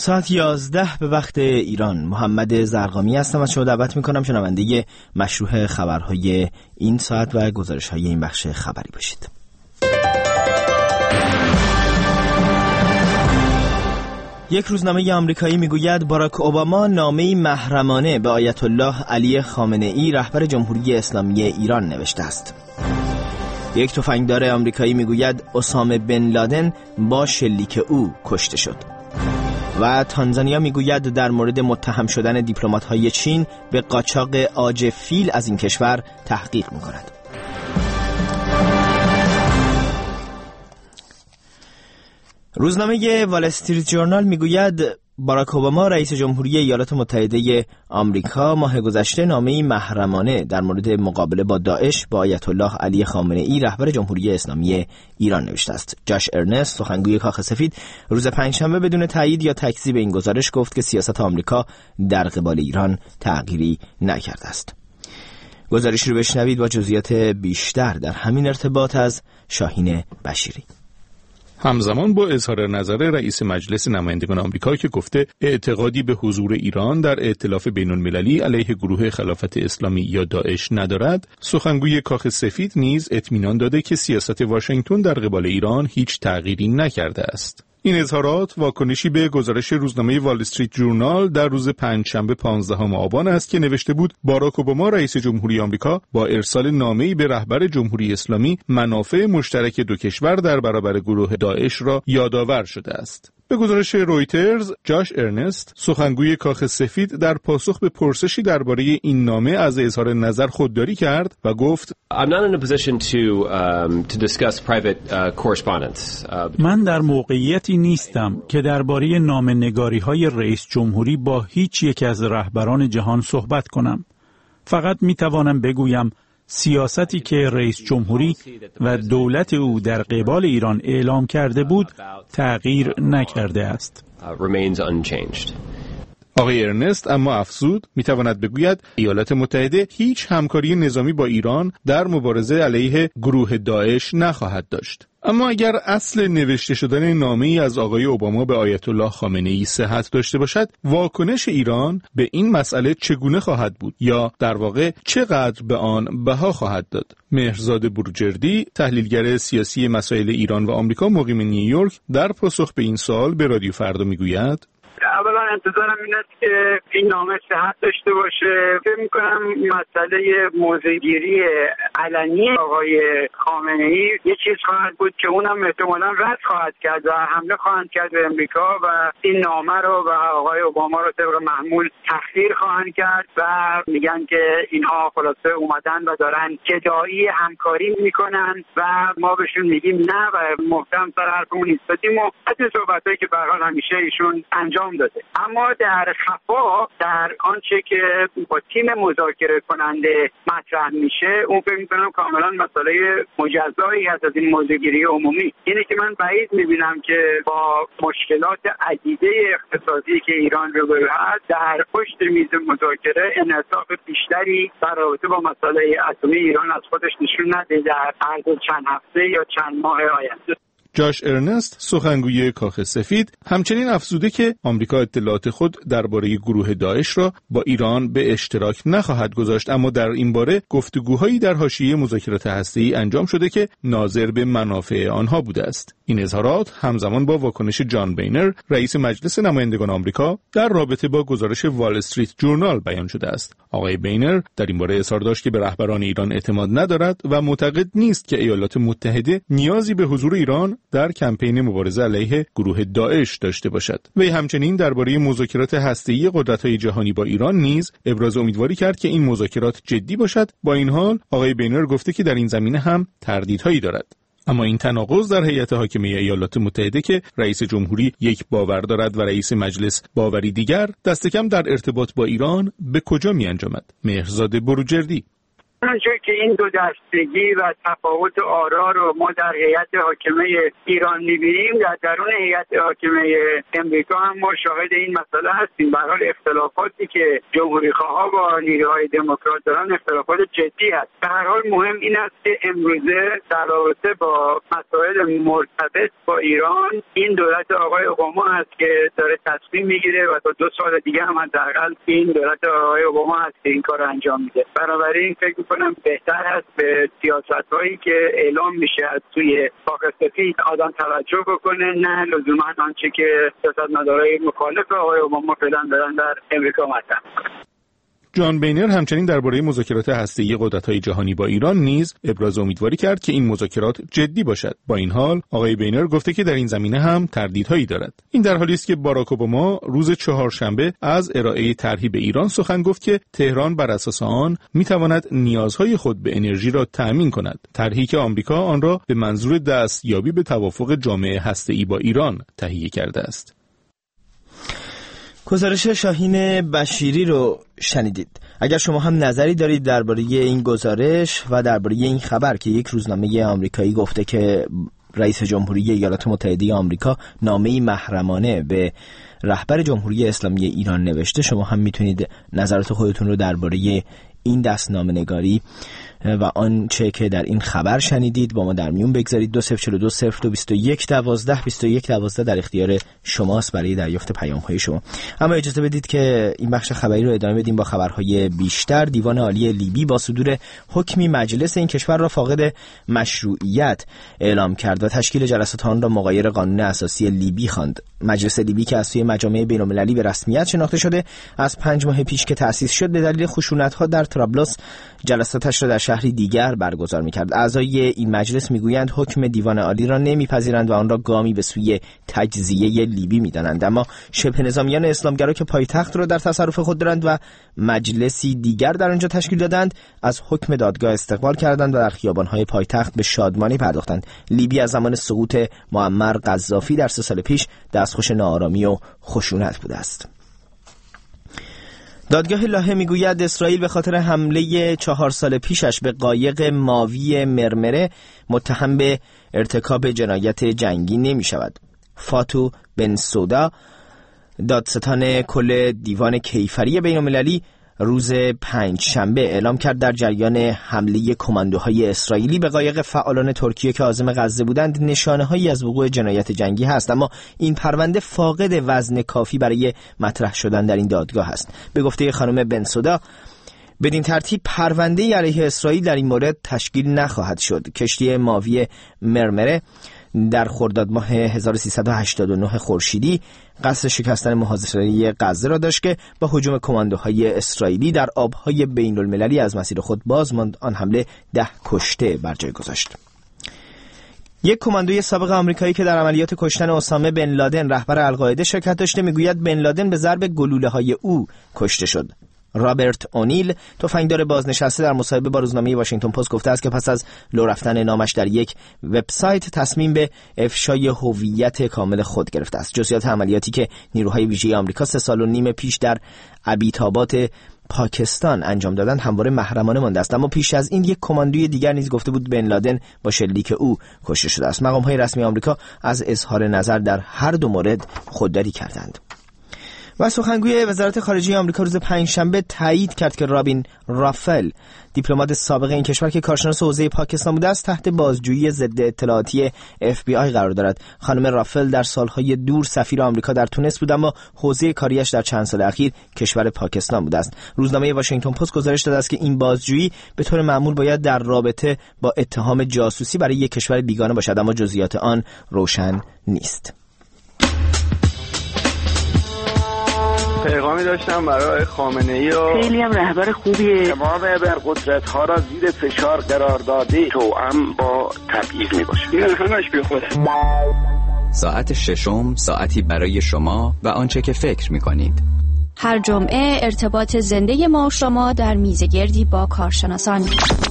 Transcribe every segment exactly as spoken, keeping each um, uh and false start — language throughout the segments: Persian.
ساعت یازده به وقت ایران. محمد زرقامی هستم. از شما دعوت میکنم شنونده مشروع خبرهای این ساعت و گزارش‌های این بخش خبری باشید. یک روزنامه آمریکایی میگوید باراک اوباما نامه‌ای محرمانه به آیت الله علی خامنه ای رهبر جمهوری اسلامی ایران نوشته است. یک تفنگدار آمریکایی میگوید اسامه بن لادن با شلیک او کشته شد. و تانزانیا میگوید در مورد متهم شدن دیپلمات‌های چین به قاچاق عاج فیل از این کشور تحقیق می‌کند. روزنامه وال استریت جورنال میگوید باراک اوباما رئیس جمهوری ایالات متحده آمریکا ماه گذشته نامه‌ای محرمانه در مورد مقابله با داعش با آیت الله علی خامنه ای رهبر جمهوری اسلامی ایران نوشته است. جاش ارنست سخنگوی کاخ سفید روز پنجشنبه بدون تایید یا تکذیب این گزارش گفت که سیاست آمریکا در قبال ایران تغییری نکرده است. گزارشی رو بشنوید با جزئیات بیشتر در همین ارتباط از شاهین بشیری. همزمان با اظهار نظر رئیس مجلس نمایندگان آمریکا که گفته اعتقادی به حضور ایران در ائتلاف بین‌المللی علیه گروه خلافت اسلامی یا داعش ندارد، سخنگوی کاخ سفید نیز اطمینان داده که سیاست واشنگتن در قبال ایران هیچ تغییری نکرده است. این اظهارات واکنشی به گزارش روزنامه وال استریت جورنال در روز پنجشنبه پانزدهم آبان است که نوشته بود باراک اوباما رئیس جمهوری آمریکا با ارسال نامه‌ای به رهبر جمهوری اسلامی منافع مشترک دو کشور در برابر گروه داعش را یادآور شده است. به گزارش رویترز، جاش ارنست سخنگوی کاخ سفید در پاسخ به پرسشی درباره این نامه از اظهار نظر خودداری کرد و گفت من در موقعیتی نیستم که درباره نامه‌نگاری‌های رئیس جمهوری با هیچ یک از رهبران جهان صحبت کنم. فقط می‌توانم بگویم سیاستی که رئیس جمهوری و دولت او در قبال ایران اعلام کرده بود تغییر نکرده است. آقای ارنست اما افزود میتواند بگوید ایالات متحده هیچ همکاری نظامی با ایران در مبارزه علیه گروه داعش نخواهد داشت. اما اگر اصل نوشته شدن نامه‌ای از آقای اوباما به آیت الله خامنه ای صحت داشته باشد، واکنش ایران به این مسئله چگونه خواهد بود یا در واقع چقدر به آن بها خواهد داد؟ مهرزاد بروجردی، تحلیلگر سیاسی مسائل ایران و آمریکا مقیم نیویورک، در پاسخ به این سوال به رادیو فردا میگوید: اولا انتظارم این است که این نامه صحت داشته باشه. فکر می‌کنم مسئله موضع‌گیری علنی آقای خامنه‌ای یه چیز خواهد بود که اونم احتمالاً رد خواهد کرد و حمله خواهند کرد به امریکا و این نامه رو و آقای اوباما رو طبق معمول تخدیر خواهند کرد و میگن که اینها خلاصه اومدن و دارن جدایی همکاری میکنن و ما بهشون میگیم نه و محکم سر حرفمون ایستادیم و از صحبتایی که به هر حال همیشه ایشون انجام داده. اما در خفا در آنچه که با تیم مذاکره کننده مطرح میشه، اون فکر میکنم کاملا مسئله مجزایی هست از این موضوعگیری عمومی. اینه که من بعید میبینم که با مشکلات عدیده اقتصادی که ایران روبرو هست در پشت میز مذاکره انعطاف بیشتری در رابطه با مسئله اتمی ایران از خودش نشون نده در عرض چند هفته یا چند ماه آینده. جاش ارنست سخنگوی کاخ سفید همچنین افزوده که آمریکا اطلاعات خود درباره گروه داعش را با ایران به اشتراک نخواهد گذاشت، اما در این باره گفتگوهایی در حاشیه مذاکرات هسته‌ای انجام شده که ناظر به منافع آنها بوده است. این اظهارات همزمان با واکنش جان بینر رئیس مجلس نمایندگان آمریکا در رابطه با گزارش وال استریت جورنال بیان شده است. آقای بینر در این باره اظهار داشت که به رهبران ایران اعتماد ندارد و معتقد نیست که ایالات متحده نیازی به حضور ایران در کمپین مبارزه علیه گروه داعش داشته باشد. وی همچنین درباره مذاکرات هسته‌ای قدرت‌های جهانی با ایران نیز ابراز امیدواری کرد که این مذاکرات جدی باشد. با این حال آقای بینر گفته که در این زمینه هم تردیدهایی دارد. اما این تناقض در هیئت حاکمه ایالات متحده که رئیس جمهوری یک باور دارد و رئیس مجلس باوری دیگر، دست کم در ارتباط با ایران به کجا می انجامد؟ مهرزاد بروجردی: همونجور که این دو دستگی و تفاوت آرا رو ما در هیئت حاکمه ایران می‌بینیم، در درون هیئت حاکمه امریکا هم ما شاهد این مسئله هستیم. به هر حال اختلافاتی که جمهوری‌خواها با نیروهای دموکرات دارن اختلافات جدی هست. به هر حال مهم این است که امروزه در رابطه با مسائل مرتبط با ایران این دولت آقای اوباما هست که داره تصمیم میگیره و تا دو سال دیگه هم حداقل این دولت آقای اوباما هست که این کار انجام میده. بنابراین فکر می‌کنم بهتر است به سیاست‌هایی که اعلام میشه از توی کاخ سفید آدم توجه بکنه، نه لزوما آنچه که سیاستمدارای مخالف آقای اوباما فعلا دارن در امریکا مطرح. جان بینر همچنین درباره مذاکرات هسته‌ای قدرت‌های جهانی با ایران نیز ابراز امیدواری کرد که این مذاکرات جدی باشد. با این حال آقای بینر گفته که در این زمینه هم تردیدهایی دارد. این در حالی است که باراک اوباما روز چهارشنبه از ارائه طرحی به ایران سخن گفت که تهران بر اساس آن می‌تواند نیازهای خود به انرژی را تأمین کند. طرحی که آمریکا آن را به منظور دستیابی به توافق جامع هسته‌ای با ایران تهیه کرده است. گزارش شاهین بشیری رو شنیدید. اگر شما هم نظری دارید درباره این گزارش و درباره این خبر که یک روزنامه آمریکایی گفته که رئیس جمهوری ایالات متحده آمریکا نامه‌ای محرمانه به رهبر جمهوری اسلامی ایران نوشته، شما هم میتونید نظرات خودتون رو درباره این دستنامه‌نگاری و آنچه که در این خبر شنیدید با ما در میون بگذارید. دو صفر چهار دو صفر دو بیست و یک دوازده بیست و یک دوازده در اختیار شماست برای دریافت پیام‌های شما. اما اجازه بدید که این بخش خبری رو ادامه بدیم با خبرهای بیشتر. دیوان عالی لیبی با صدور حکمی مجلس این کشور را فاقد مشروعیت اعلام کرد و تشکیل جلسات آن را مغایر قانون اساسی لیبی خواند. مجلس لیبی که از سوی مجامع بین‌المللی به رسمیت شناخته شده، از پنج ماه پیش که تأسیس شد به دلیل خشونت‌ها در طرابلس جلساتش را در شهری دیگر برگزار می‌کرد. اعضای این مجلس می‌گویند حکم دیوان عالی را نمی‌پذیرند و آن را گامی به سوی تجزیه لیبی می‌دانند. اما شبه نظامیان اسلامگرا که پایتخت را در تصرف خود دارند و مجلسی دیگر در آنجا تشکیل دادند، از حکم دادگاه استقبال کردند و در خیابان‌های پایتخت به شادمانی پرداختند. لیبی از زمان سقوط معمر قذافی در سه سال پیش دستخوش ناآرامی و خشونت بوده است. دادگاه لاهه میگوید اسرائیل به خاطر حمله چهار سال پیشش به قایق ماوی مرمره متهم به ارتکاب جنایت جنگی نمی شود. فاتو بن سودا، دادستان کل دیوان کیفری بین‌المللی، روز پنج شنبه اعلام کرد در جریان حمله کماندوهای اسرائیلی به قایق فعالان ترکیه که عازم غزه بودند نشانه‌هایی از وقوع جنایت جنگی هست، اما این پرونده فاقد وزن کافی برای مطرح شدن در این دادگاه است. به گفته خانم بنسودا، بدین ترتیب پرونده علیه اسرائیل در این مورد تشکیل نخواهد شد. کشتی ماوی مرمره در خرداد ماه هزار و سیصد و هشتاد و نه خورشیدی قصد شکستن محاصره غزه را داشت که با هجوم کماندوهای اسرائیلی در آبهای بین المللی از مسیر خود باز ماند. آن حمله ده کشته بر جای گذاشت. یک کماندوی سابق آمریکایی که در عملیات کشتن اسامه بن لادن رهبر القاعده شرکت داشته میگوید بن لادن به ضرب گلوله‌های او کشته شد. رابرت اونیل، تفنگدار بازنشسته، در مصاحبه با روزنامه واشنگتن پست گفته است که پس از لو رفتن نامش در یک وبسایت تصمیم به افشای هویت کامل خود گرفته است. جزئیات عملیاتی که نیروهای ویژه آمریکا سه سال و نیم پیش در ابیتابات پاکستان انجام دادند همواره محرمانه مانده است، اما پیش از این یک کماندوی دیگر نیز گفته بود بن لادن با شلیک او کشته شده است. مقام‌های رسمی آمریکا از اظهار نظر در هر دو مورد خودداری کردند. و سخنگوی وزارت خارجه آمریکا روز پنجشنبه تایید کرد که رابین رافل، دیپلمات سابق این کشور که کارشناس حوزه پاکستان بوده است، تحت بازجویی ضد اطلاعاتی اف بی آی قرار دارد. خانم رافل در سالهای دور سفیر آمریکا در تونس بود، اما حوزه کاریش در چند سال اخیر کشور پاکستان بوده است. روزنامه واشنگتن پست گزارش داده است که این بازجویی به طور معمول باید در رابطه با اتهام جاسوسی برای یک کشور بیگانه باشد، اما جزئیات آن روشن نیست. پیغامی داشتم برای خامنه‌ای و خیلی هم رهبر خوبیه. تمام ابرقدرت‌ها را زیر فشار قرار داده توأم با تبعیض می‌باشه. این همش بی خود. ساعت ششم، ساعتی برای شما و آنچه که فکر می‌کنید. هر جمعه ارتباط زنده ما و شما در میزگردی با کارشناسان.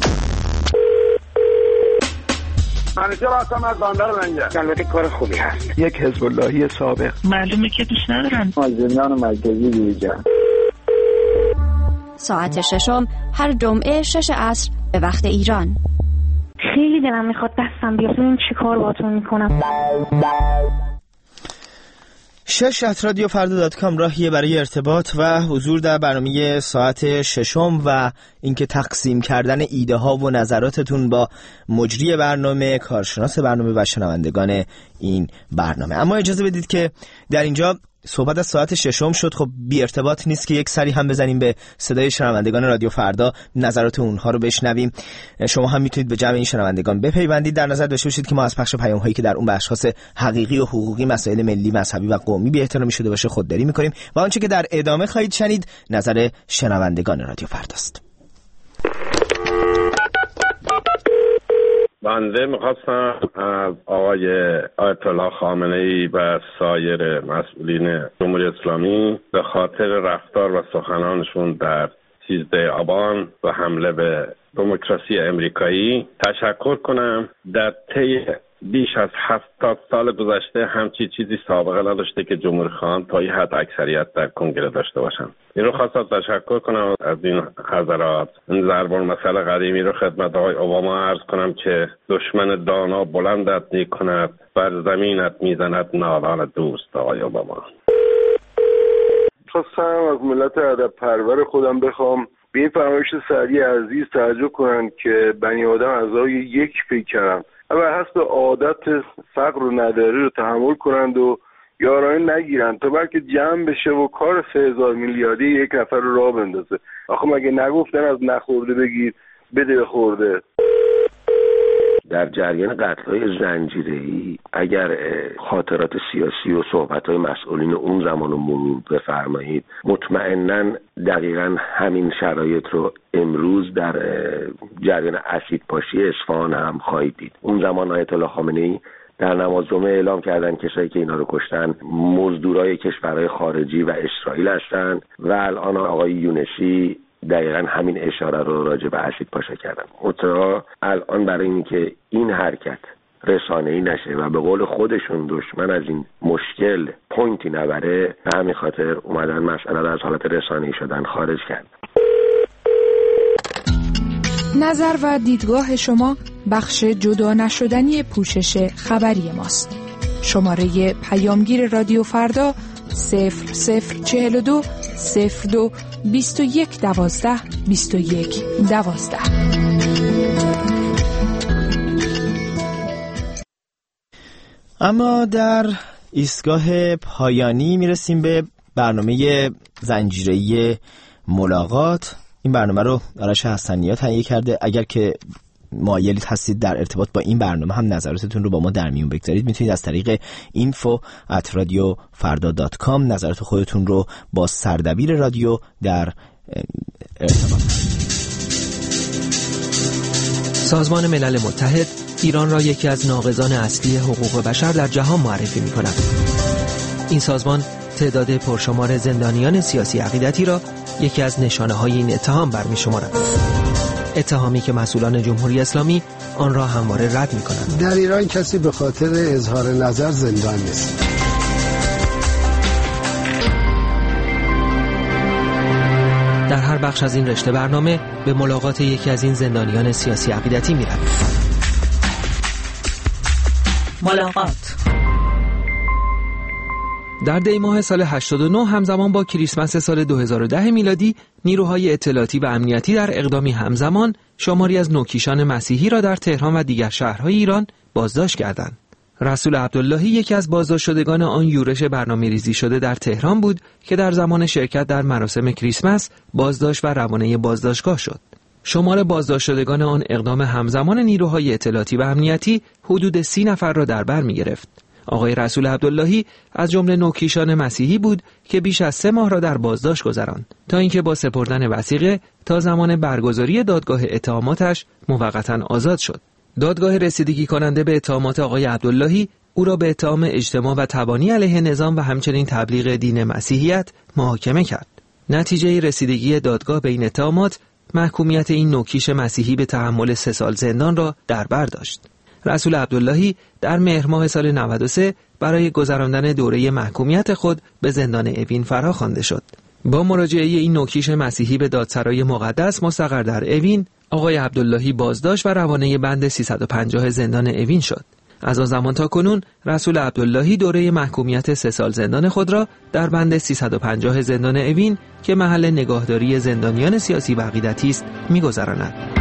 همیشه راستم از باندر منگه. البته کار خوبی هست. یک حزب اللهی سابق. معلومه که دوست ندارن. از زندان مرکزی دیجا. ساعت ششم هر جمعه شش عصر به وقت ایران. خیلی دلم میخواد دستم بیفته، این چی کار باتون میکنم. شش ات رادیو فردا دات کام راهیه برای ارتباط و حضور در برنامه ساعت ششم و اینکه تقسیم کردن ایده ها و نظراتتون با مجری برنامه، کارشناس برنامه و شنوندگان این برنامه. اما اجازه بدید که در اینجا صحبت از ساعت ششم شد، خب بی ارتباط نیست که یک سری هم بزنیم به صدای شنوندگان رادیو فردا، نظرات اونها رو بشنویم. شما هم میتونید به جمع این شنوندگان بپیوندید. در نظر داشته باشید که ما از پخش پیام هایی که در اون بخش حقیقی و حقوقی، مسائل ملی، مذهبی و قومی بی احترامی شده باشه خودداری میکنیم و آنچه که در ادامه خواهید شنید نظر شنوندگان رادیو فرداست. بنده میخواستم از آقای آیت الله خامنه ای و سایر مسئولین جمهوری اسلامی به خاطر رفتار و سخنانشون در سیزده آبان و حمله به دموکراسی امریکایی تشکر کنم. در طی بیش از هفتاد سال گذشته همچی چیزی سابقه نداشته که جمهوری خواهان تا این حد اکثریت در کنگره داشته باشند. این رو خواستم تشکر کنم از این حضرات. این ضرب المثل قدیمی رو خدمت آقای اوباما عرض کنم که دشمن دانا بلندت میکند، بر زمینت میزند نالان دوست. آقای اوباما، خواستم از ملت ادب پرور خودم بخوام به این فرمایش سعدی عزیز توجه کنن که بنی آدم اعضای یک پیکرند و بر حسب عادت فقر و نداری رو تحمل کنند و یارانه نگیرند تا بلکه جمع بشه و کار سه هزار میلیاردی یک نفر رو راه بندازه. آخه مگه نگفتن از نخورده بگیر بده خورده؟ در جریان قتل‌های زنجیره‌ای اگر خاطرات سیاسی و صحبت‌های مسئولین اون زمان رو مرور بفرمایید، مطمئناً دقیقاً همین شرایط رو امروز در جریان اسیدپاشی اصفهان هم خواهید دید. اون زمان آیت الله خامنه‌ای در نماز جمعه اعلام کردن کسایی که اینا رو کشتن مزدورای کشورهای خارجی و اسرائیل هستند و الان آقای یونسی دقیقا همین اشاره رو راجع به اسید پاشا کردن. متأ الان برای اینکه این حرکت رسانه‌ای نشه و به قول خودشون دشمن از این مشکل پوینتی نبره، به همین خاطر اومدن مسئله رو از حالت رسانه‌ای شدن خارج کردن. نظر و دیدگاه شما بخش جدا نشدنی پوشش خبری ماست. شماره پیامگیر رادیو فردا صفر صفر چهل و دو صفر دو بیست و یک دوازده بیست و یک دوازده. اما در ایستگاه پایانی میرسیم به برنامه زنجیره‌ای ملاقات. این برنامه رو آرش حسنی‌ها تهیه کرده. اگر که مایلید هستید در ارتباط با این برنامه هم نظراتتون رو با ما در میون بگذارید، میتونید از طریق اینفو ات رادیو فردا دات کام نظرات خودتون رو با سردبیر رادیو در ارتباط. سازمان ملل متحد ایران را یکی از ناقضان اصلی حقوق بشر در جهان معرفی می‌کند. این سازمان تعداد پرشمار زندانیان سیاسی عقیدتی را یکی از نشانه‌های این اتهام برمی‌شمارد. اتهامی که مسئولان جمهوری اسلامی آن را همواره رد می‌کنند. در ایران کسی به خاطر اظهار نظر زندان نیست. در هر بخش از این رشته برنامه به ملاقات یکی از این زندانیان سیاسی عقیدتی می‌رویم. ملاقات در دی ماه سال هشتاد و نه همزمان با کریسمس سال دو هزار و ده میلادی، نیروهای اطلاعاتی و امنیتی در اقدامی همزمان شماری از نوکیشان مسیحی را در تهران و دیگر شهرهای ایران بازداشت کردند. رسول عبداللهی یکی از بازداشت شدگان آن یورش برنامه‌ریزی شده در تهران بود که در زمان شرکت در مراسم کریسمس بازداشت و روانه بازداشتگاه شد. شمار بازداشت شدگان آن اقدام همزمان نیروهای اطلاعاتی و امنیتی حدود سی نفر را در بر می‌گرفت. آقای رسول عبداللهی از جمله نوکیشان مسیحی بود که بیش از سه ماه را در بازداشت گذراند تا اینکه با سپردن وثیقه تا زمان برگزاری دادگاه اتهاماتش موقتا آزاد شد. دادگاه رسیدگی کننده به اتهامات آقای عبداللهی او را به اتهام اجتماع و تبانی علیه نظام و همچنین تبلیغ دین مسیحیت محاکمه کرد. نتیجه رسیدگی دادگاه به این اتهامات محکومیت این نوکیش مسیحی به تحمل سه سال زندان را در بر داشت. رسول عبداللهی در مهر ماه سال نود و سه برای گذراندن دوره محکومیت خود به زندان اوین فرا خوانده شد. با مراجعه این نوکیش مسیحی به دادسرای مقدس مستقر در اوین، آقای عبداللهی بازداشت و روانه بند سیصد و پنجاه زندان اوین شد. از آن زمان تا کنون رسول عبداللهی دوره محکومیت سه سال زندان خود را در بند سیصد و پنجاه زندان اوین که محل نگاهداری زندانیان سیاسی و عقیدتی است می‌گذراند.